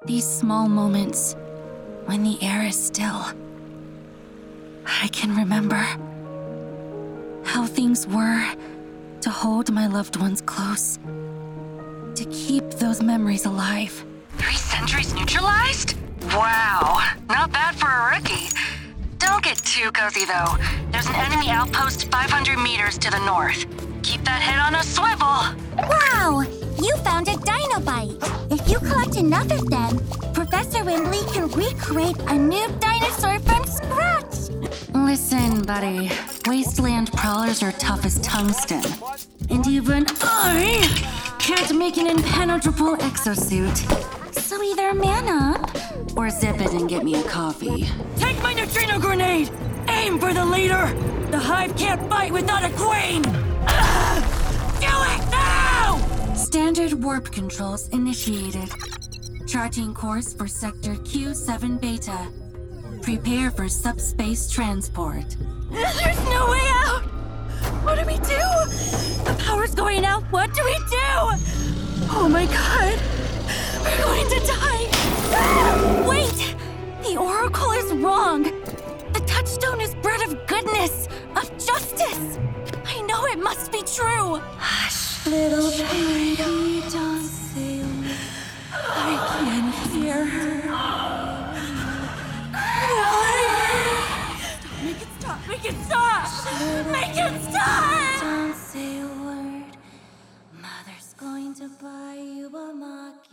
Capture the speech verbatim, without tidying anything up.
These small moments, when the air is still, I can remember how things were to hold my loved ones close, to keep those memories alive. Three sentries neutralized? Wow, not bad for a rookie. Don't get too cozy though. There's an enemy outpost five hundred meters to the north. Keep that head on a swivel. Wow! You found a Dinobite! If you collect enough of them, Professor Wimbley can recreate a new dinosaur from scratch! Listen, buddy. Wasteland prowlers are tough as tungsten. And even I can't make an impenetrable exosuit. So either man up, or zip it and get me a coffee. Take my neutrino grenade! Aim for the leader! The Hive can't fight without a queen! Ugh! Do it now! Standard warp controls initiated. Charting course for sector Q seven Beta. Prepare for subspace transport. There's no way out! What do we do? The power's going out. What do we do? Oh my god. We're going to die. Wait! The Oracle is wrong. The touchstone is bred of goodness, of justice. I know it must be true. Hush, little baby, don't say I can hear her. Make it stop! Make it stop! Make it stop! Don't say a word. Mother's going to buy you a mockingbird.